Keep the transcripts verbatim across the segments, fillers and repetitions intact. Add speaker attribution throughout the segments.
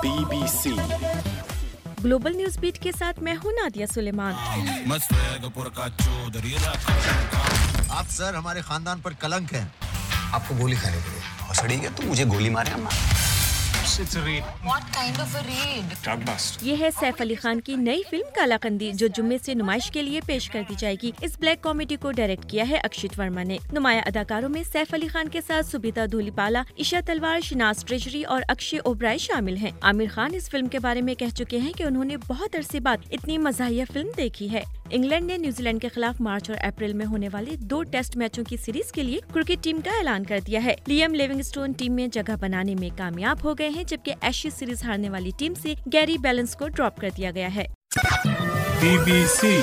Speaker 1: Be B C
Speaker 2: global news beat کے ساتھ میں ہوں نادیہ سلیمان۔
Speaker 3: آپ سر ہمارے خاندان پر کلنک ہیں،
Speaker 4: آپ کو گولی کھانی پڑے اور سڑی گئے تو مجھے گولی مارے اما۔
Speaker 2: یہ ہے سیف علی خان کی نئی فلم کالا قندی جو جمعے سے نمائش کے لیے پیش کر دی جائے گی۔ اس بلیک کامیڈی کو ڈائریکٹ کیا ہے اکشت ورما نے۔ نمایاں اداکاروں میں سیف علی خان کے ساتھ سبیتا دھولیپالا، عشا تلوار، شناز ٹریجری اور اکشے اوبرائے شامل ہیں۔ عامر خان اس فلم کے بارے میں کہہ چکے ہیں کہ انہوں نے بہت عرصے بعد اتنی مزاحیہ فلم دیکھی ہے۔ انگلینڈ نے نیوزی لینڈ کے خلاف مارچ اور اپریل میں ہونے والے دو ٹیسٹ میچوں کی سیریز کے لیے کرکٹ ٹیم کا اعلان کر دیا ہے۔ لیام لیونگسٹون ٹیم میں جگہ بنانے میں کامیاب ہو گئے ہیں، جبکہ ایشیز سیریز ہارنے والی ٹیم سے گیری بیلنس کو ڈراپ کر دیا گیا ہے۔
Speaker 1: بی بی سی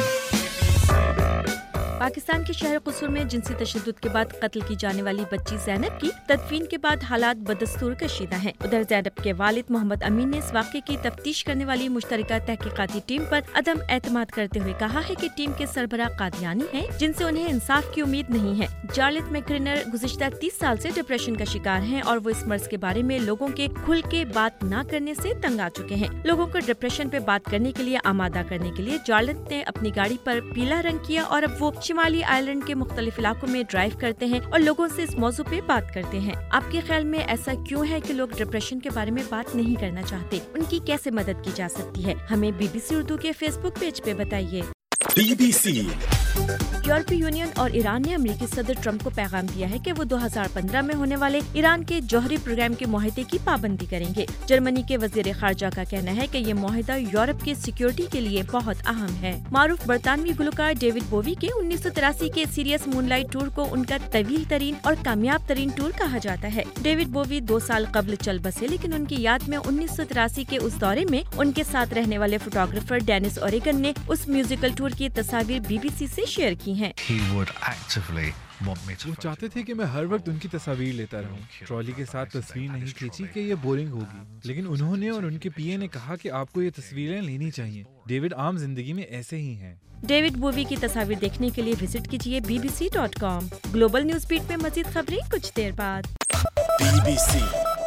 Speaker 2: پاکستان کے شہر قصور میں جنسی تشدد کے بعد قتل کی جانے والی بچی زینب کی تدفین کے بعد حالات بدستور کشیدہ ہیں۔ ادھر زینب کے والد محمد امین نے اس واقعے کی تفتیش کرنے والی مشترکہ تحقیقاتی ٹیم پر عدم اعتماد کرتے ہوئے کہا ہے کہ ٹیم کے سربراہ قادیانی ہیں جن سے انہیں انصاف کی امید نہیں ہے۔ جارلت میکرینر گزشتہ تیس سال سے ڈپریشن کا شکار ہیں اور وہ اس مرض کے بارے میں لوگوں کے کھل کے بات نہ کرنے سے تنگ آ چکے ہیں۔ لوگوں کو ڈپریشن پہ بات کرنے کے لیے آمادہ کرنے کے لیے جارلت نے اپنی گاڑی پر پیلا رنگ کیا اور اب وہ شمالی آئرلینڈ کے مختلف علاقوں میں ڈرائیو کرتے ہیں اور لوگوں سے اس موضوع پہ بات کرتے ہیں۔ آپ کے خیال میں ایسا کیوں ہے کہ لوگ ڈپریشن کے بارے میں بات نہیں کرنا چاہتے؟ ان کی کیسے مدد کی جا سکتی ہے؟ ہمیں بی بی سی اردو کے فیس بک پیج پہ بتائیے۔
Speaker 1: بی بی سی
Speaker 2: یورپی یونین اور ایران نے امریکی صدر ٹرمپ کو پیغام دیا ہے کہ وہ دو ہزار پندرہ میں ہونے والے ایران کے جوہری پروگرام کے معاہدے کی پابندی کریں گے۔ جرمنی کے وزیر خارجہ کا کہنا ہے کہ یہ معاہدہ یورپ کی سیکیورٹی کے لیے بہت اہم ہے۔ معروف برطانوی گلوکار ڈیوڈ بووی کے انیس سو تراسی کے سیریس مون لائٹ ٹور کو ان کا طویل ترین اور کامیاب ترین ٹور کہا جاتا ہے۔ ڈیوڈ بووی دو سال قبل چل بسے، لیکن ان کی یاد میں انیس سو تراسی کے اس دورے میں ان کے ساتھ رہنے والے فوٹوگرافر ڈینس اوریگن نے اس میوزیکل ٹور کی تصاویر بی بی سی سے شیئر کی ہیں۔
Speaker 5: وہ چاہتے تھے کہ میں ہر وقت ان کی تصاویر لیتا رہوں۔ ٹرالی کے ساتھ تصویر نہیں کھینچی کہ یہ بورنگ ہوگی، لیکن انہوں نے اور ان کے پی اے نے کہا کہ آپ کو یہ تصویریں لینی چاہیے۔ ڈیوڈ عام زندگی میں ایسے ہی ہیں۔
Speaker 2: ڈیوڈ بووی کی تصاویر دیکھنے کے لیے وزٹ کیجیے B B C dot com. Global news beat میں مزید خبریں کچھ دیر بعد۔
Speaker 1: Be B C